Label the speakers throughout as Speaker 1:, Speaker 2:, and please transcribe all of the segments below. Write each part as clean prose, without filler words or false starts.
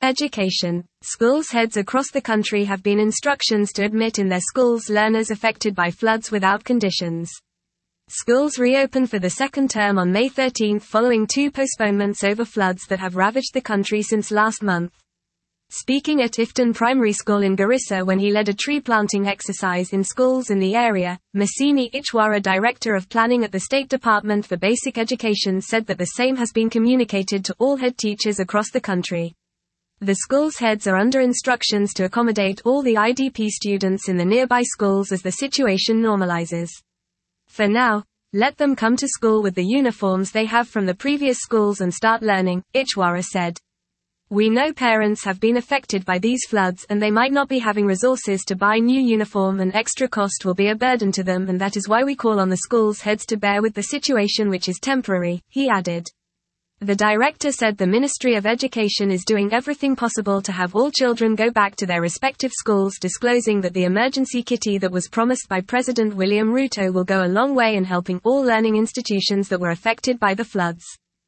Speaker 1: Education. Schools heads across the country have been instructions to admit in their schools learners affected by floods without conditions. Schools reopened for the second term on May 13 following 2 postponements over floods that have ravaged the country since last month. Speaking at Ifton Primary School in Garissa when he led a tree planting exercise in schools in the area, Masini Ichwara, Director of Planning at the State Department for Basic Education, said that the same has been communicated to all head teachers across the country. The school's heads are under instructions to accommodate all the IDP students in the nearby schools as the situation normalizes. For now, let them come to school with the uniforms they have from the previous schools and start learning, Ichwara said. We know parents have been affected by these floods and they might not be having resources to buy new uniform, and extra cost will be a burden to them, and that is why we call on the schools' heads to bear with the situation, which is temporary, he added. The director said the Ministry of Education is doing everything possible to have all children go back to their respective schools, disclosing that the emergency kitty that was promised by President William Ruto will go a long way in helping all learning institutions that were affected by the floods.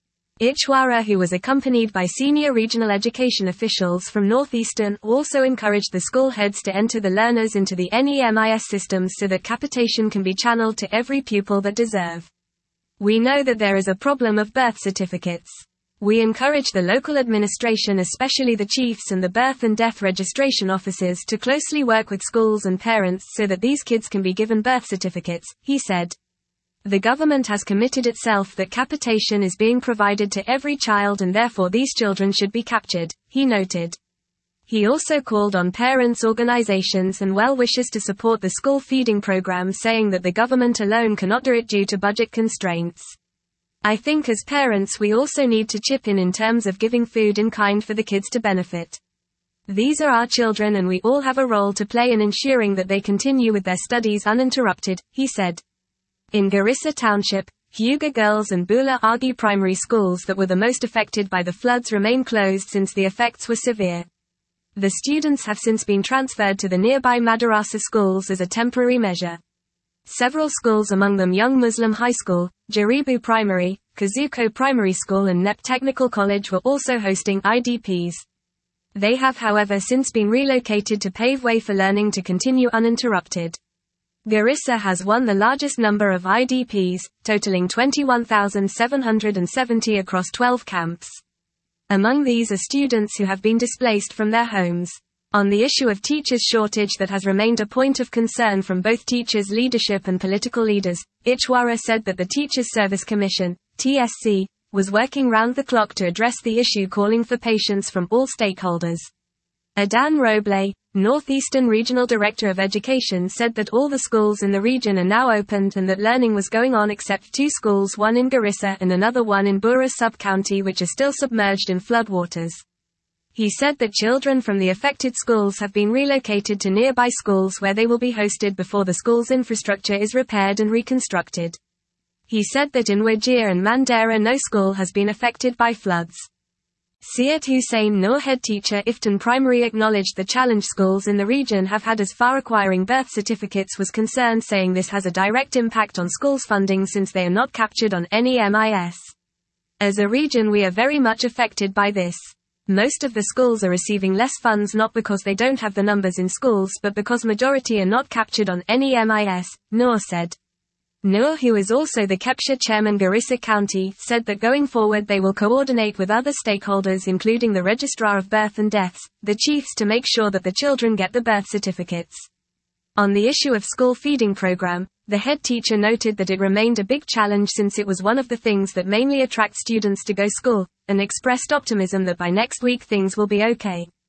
Speaker 1: Ichwara, who was accompanied by senior regional education officials from Northeastern, also encouraged the school heads to enter the learners into the NEMIS systems so that capitation can be channeled to every pupil that deserve. We know that there is a problem of birth certificates. We encourage the local administration, especially the chiefs and the birth and death registration officers, to closely work with schools and parents so that these kids can be given birth certificates, he said. The government has committed itself that capitation is being provided to every child and therefore these children should be captured, he noted. He also called on parents' organizations and well-wishers to support the school feeding program, saying that the government alone cannot do it due to budget constraints. I think as parents we also need to chip in terms of giving food in kind for the kids to benefit. These are our children and we all have a role to play in ensuring that they continue with their studies uninterrupted, he said. In Garissa Township, Hyuga Girls and Bula Agi primary schools that were the most affected by the floods remain closed since the effects were severe. The students have since been transferred to the nearby Madarasa schools as a temporary measure. Several schools, among them Young Muslim High School, Jaribu Primary, Kazuko Primary School and NEP Technical College, were also hosting IDPs. They have however since been relocated to pave way for learning to continue uninterrupted. Garissa has won the largest number of IDPs, totaling 21,770 across 12 camps. Among these are students who have been displaced from their homes. On the issue of teachers' shortage that has remained a point of concern from both teachers' leadership and political leaders, Ichwara said that the Teachers Service Commission, TSC, was working round the clock to address the issue, calling for patience from all stakeholders. Adan Roble, Northeastern Regional Director of Education, said that all the schools in the region are now opened and that learning was going on except 2 schools, one in Garissa and another one in Bura sub-county, which are still submerged in floodwaters. He said that children from the affected schools have been relocated to nearby schools where they will be hosted before the school's infrastructure is repaired and reconstructed. He said that in Wajir and Mandera no school has been affected by floods. Syed Hussein Noor, head teacher Ifton Primary, acknowledged the challenge schools in the region have had as far acquiring birth certificates was concerned, saying this has a direct impact on schools' funding since they are not captured on NEMIS. As a region we are very much affected by this. Most of the schools are receiving less funds not because they don't have the numbers in schools but because majority are not captured on NEMIS, Noor said. Noor, who is also the KEPSHA chairman Garissa County, said that going forward they will coordinate with other stakeholders including the Registrar of Birth and Deaths, the chiefs, to make sure that the children get the birth certificates. On the issue of school feeding program, the head teacher noted that it remained a big challenge since it was one of the things that mainly attract students to go school, and expressed optimism that by next week things will be okay.